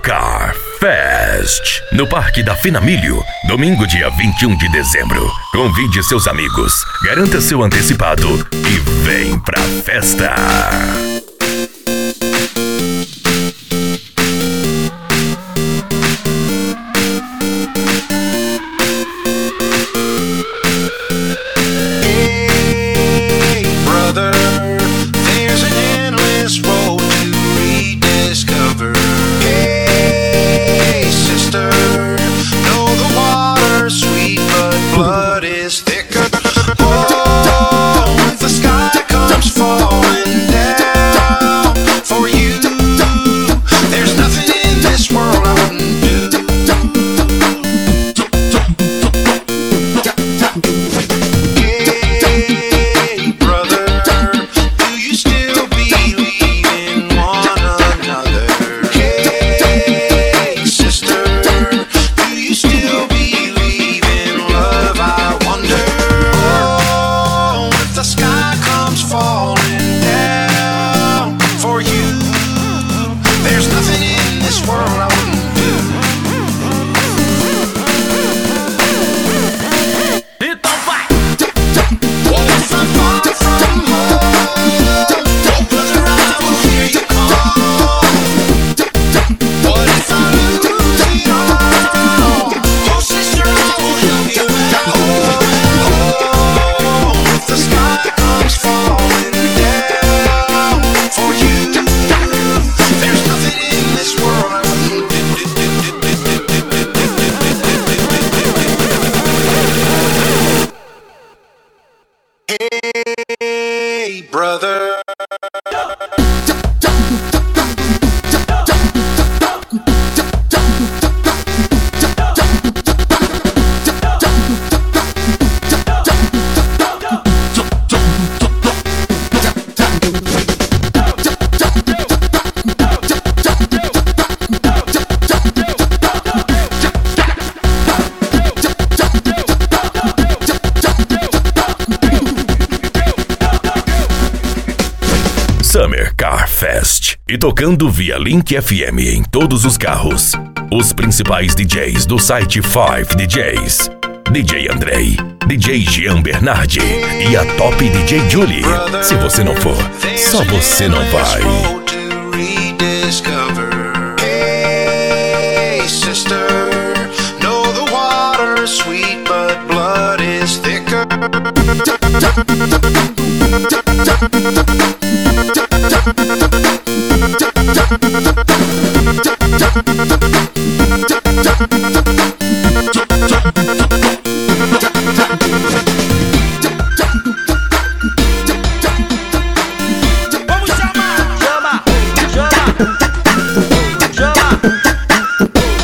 Car Fest, no Parque da Finamilho, domingo dia 21 de dezembro. Convide seus amigos, garanta seu antecipado e vem pra festa. Summer Car Fest, e tocando via Link FM em todos os carros. Os principais DJs do site 5 DJs. DJ Andrei, DJ Jean Bernardi e a top DJ Julie. Se você não for, só você não vai.